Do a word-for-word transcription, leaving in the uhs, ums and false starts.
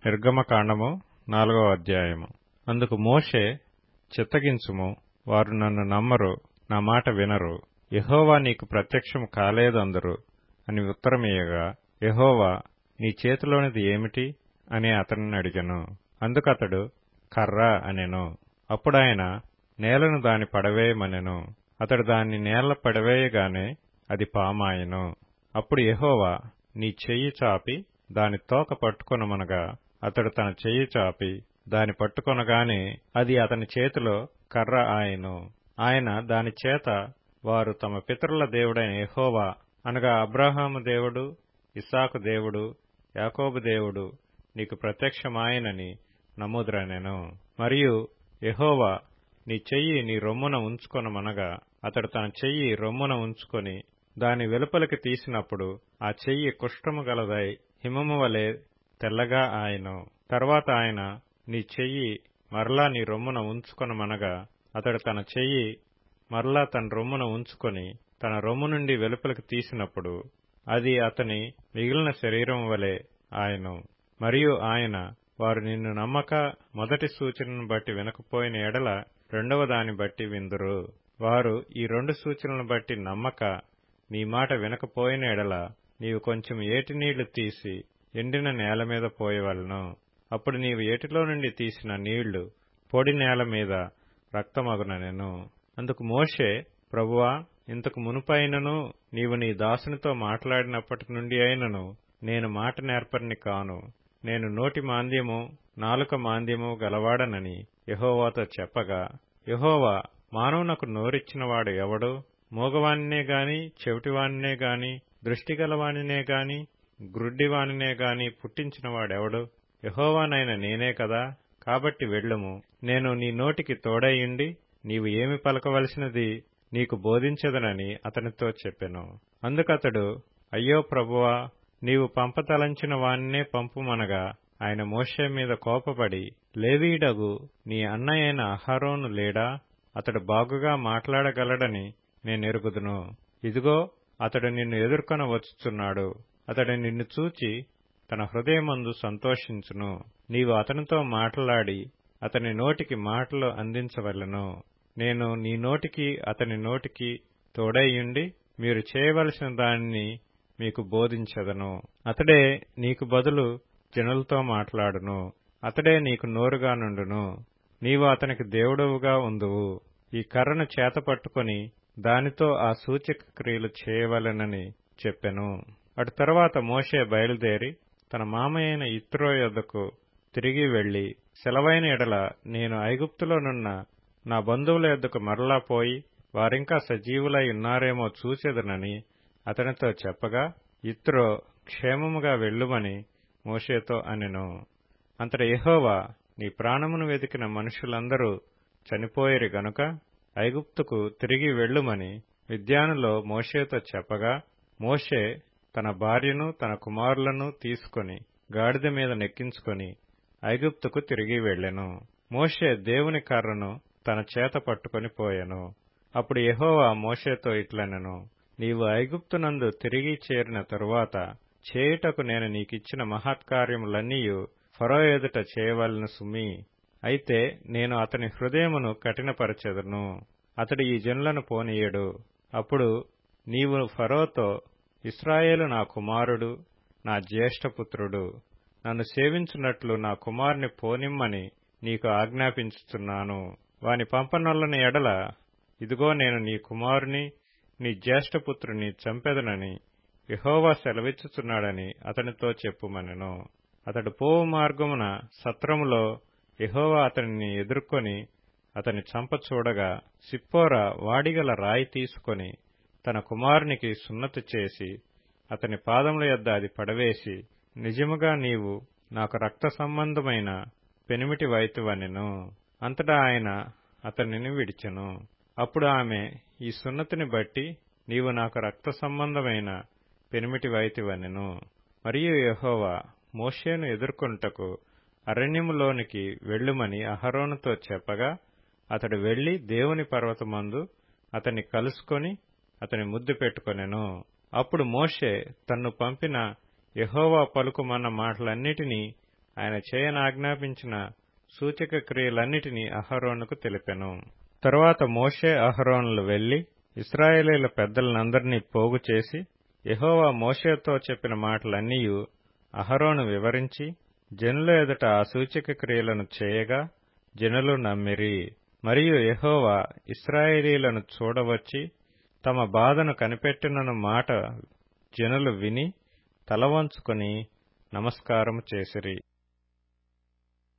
నిర్గమకాండము నాలుగవ అధ్యాయము. అందుకు మోషే, చిత్తగించుము, వారు నన్ను నమ్మరు, నా మాట వినరు, యెహోవా నీకు ప్రత్యక్షము కాలేదందురు అని ఉత్తరమియ్యగా, యెహోవా, నీ చేతిలోనిది ఏమిటి అని అతనిని అడిగెను. అందుకతడు కర్ర అనెను. అప్పుడాయన నేలను దాని పడవేయమనెను. అతడు దాన్ని నేల పడవేయగానే అది పామాయెను. అప్పుడు యెహోవా, నీ చెయ్యి చాపి దాని తోక పట్టుకొనమనగా, అతడు తన చెయ్యి చాపి దాని పట్టుకొనగానే అది అతని చేతిలో కర్ర ఆయెను. ఆయన దాని చేత, వారు తమ పితరుల దేవుడైన యెహోవా అనగా అబ్రాహాము దేవుడు, ఇస్సాకు దేవుడు, యాకోబు దేవుడు నీకు ప్రత్యక్షమాయెనని నమ్ముదురనెను. మరియు యెహోవా, నీ చెయ్యి నీ రొమ్మున ఉంచుకొనమనగా, అతడు తన చెయ్యి రొమ్మున ఉంచుకొని దాని వెలుపలికి తీసినప్పుడు ఆ చెయ్యి కుష్ఠము గలదై హిమము వలె తెల్లగా ఆయెను. తర్వాత ఆయన, నీ చెయ్యి మరలా నీ రొమ్మున ఉంచుకొనమనగా, అతడు తన చెయ్యి మరలా తన రొమ్మున ఉంచుకొని తన రొమ్ము నుండి వెలుపలికి తీసినప్పుడు అది అతని మిగిలిన శరీరం వలె ఆయెను. మరియు ఆయన, వారు నిన్ను నమ్మక మొదటి సూచనను బట్టి వినకపోయిన ఎడల రెండవ దాన్ని బట్టి విందురు. వారు ఈ రెండు సూచనలను బట్టి నమ్మక నీ మాట వినకపోయిన ఎడల నీవు కొంచెం ఏటి నీళ్లు తీసి ఎండిన నేల మీద పోయవలెను. అప్పుడు నీవు ఏటిలో నుండి తీసిన నీళ్లు పొడి నేల మీద రక్తమగుననెను. అందుకు మోషే, ప్రభువా, ఇంతకు మునుపైనను నీవు నీ దాసునితో మాట్లాడినప్పటి నుండి అయినను నేను మాట నేర్పరిని కాను. నేను నోటి మాంద్యము నాలుక మాంద్యము గలవాడనని యెహోవాతో చెప్పగా, యెహోవా, మానవునకు నోరిచ్చినవాడు ఎవడు? మూగవానినే గాని, చెవిటివానినే గాని, దృష్టిగలవానినే గాని, గ్రుడ్డివానినే గాని పుట్టించినవాడెవడు? యెహోవానైన నేనే కదా. కాబట్టి వెళ్ళుము, నేను నీ నోటికి తోడైయుండి నీవు ఏమి పలకవలసినది నీకు బోధించదనని అతనితో చెప్పెను. అందుకతడు, అయ్యో ప్రభువా, నీవు పంపతలంచిన వానినే పంపుమనగా, ఆయన మోషే మీద కోపపడి, లేవీయుడగు నీ అన్నయైన అహరోను లేడా? అతడు బాగుగా మాట్లాడగలడని నేనెరుగుదును. ఇదిగో, అతడు నిన్ను ఎదుర్కొన వచ్చుచున్నాడు. అతడు నిన్ను చూచి తన హృదయమందు సంతోషించును. నీవు అతనితో మాట్లాడి అతని నోటికి మాటలు అందించవలెను. నేను నీ నోటికి అతని నోటికి తోడైయుండి మీరు చేయవలసిన దానిని మీకు బోధించదను. అతడే నీకు బదులు జనులతో మాట్లాడును. అతడే నీకు నోరుగా నుండును. నీవు అతనికి దేవుడవుగా ఉందువు. ఈ కర్రను చేత పట్టుకొని దానితో ఆ సూచక క్రియలు చేయవలెనని చెప్పెను. అటు తరువాత మోషే బయలుదేరి తన మామయ్యైన యిత్రో యొద్దకు తిరిగి వెళ్లి, సెలవైన ఎడల నేను ఐగుప్తులోనున్న నా బంధువుల యొద్దకు మరలా పోయి వారింకా సజీవులై ఉన్నారేమో చూచెదనని అతనితో చెప్పగా, యిత్రో క్షేమముగా వెళ్ళుమని మోషేతో అనెను. అంతట యెహోవా, నీ ప్రాణమును వెదికిన మనుషులందరూ చనిపోయిరి గనుక ఐగుప్తుకు తిరిగి వెళ్ళుమని మిద్యానులో మోషేతో చెప్పగా, మోషే తన భార్యను తన కుమారులను తీసుకొని గాడిద మీద నెక్కించుకొని ఐగుప్తుకు తిరిగి వెళ్ళెను. మోషే దేవుని కర్రను తన చేత పట్టుకొని పోయెను. అప్పుడు యెహోవా మోషేతో ఇట్లనెను, నీవు ఐగుప్తునందు తిరిగి చేరిన తరువాత చేయుటకు నేను నీకిచ్చిన మహత్కార్యములన్నీయు ఫరో ఎదుట చేయవలెను సుమీ. అయితే నేను అతని హృదయమును కఠినపరచెదను, అతడు ఈ జనులను పోనీయడు. అప్పుడు నీవు ఫరోతో, ఇశ్రాయేలు నా కుమారుడు, నా జ్యేష్ఠపుత్రుడు, నన్ను సేవించున్నట్లు నా కుమారుని పోనిమ్మని నీకు ఆజ్ఞాపించుచున్నాను. వాని పంపనొల్లని ఎడల ఇదిగో నేను నీ కుమారుని నీ జ్యేష్ఠపుత్రుని చంపెదనని యెహోవా సెలవిచ్చుచున్నాడని అతనితో చెప్పుమనెను. అతడు పోవు మార్గమున సత్రములో యెహోవా అతనిని ఎదుర్కొని అతని చంప చూడగా, సిప్పోరా వాడిగల రాయి తీసుకొని తన కుమారునికి సున్నతి చేసి అతని పాదముల యొద్ద అది పడవేసి, నిజముగా నీవు నాకు రక్త సంబంధమైన పెనిమిటి వైతివనెను. అంతటా ఆయన అతనిని విడిచెను. అప్పుడు ఆమె, ఈ సున్నతిని బట్టి నీవు నాకు రక్త సంబంధమైన పెనిమిటి వైతివనెను. మరియు యెహోవా మోషేను ఎదుర్కొనుటకు అరణ్యములోనికి వెళ్ళుమని అహరోనుతో చెప్పగా, అతడు వెళ్లి దేవుని పర్వతమందు అతన్ని కలుసుకొని అతని ముద్దు పెట్టుకొనెను. అప్పుడు మోషే తన్ను పంపిన యెహోవా పలుకుమన్న మాటలన్నిటినీ ఆయన చేయనాజ్ఞాపించిన సూచక క్రియలన్నిటినీ అహరోనుకు తెలిపెను. తరువాత మోషే అహరోనులు వెళ్లి ఇశ్రాయేలీయుల పెద్దలనందరినీ పోగు చేసి యెహోవా మోషేతో చెప్పిన మాటలన్నీయు అహరోను వివరించి జనుల ఎదుట ఆ సూచక క్రియలను చేయగా జనులు నమ్మిరి. మరియు యెహోవా ఇశ్రాయేలీయులను చూడవచ్చి తమ బాధను కనిపెట్టినను మాట జనులు విని తలవంచుకొని నమస్కారము చేసిరి.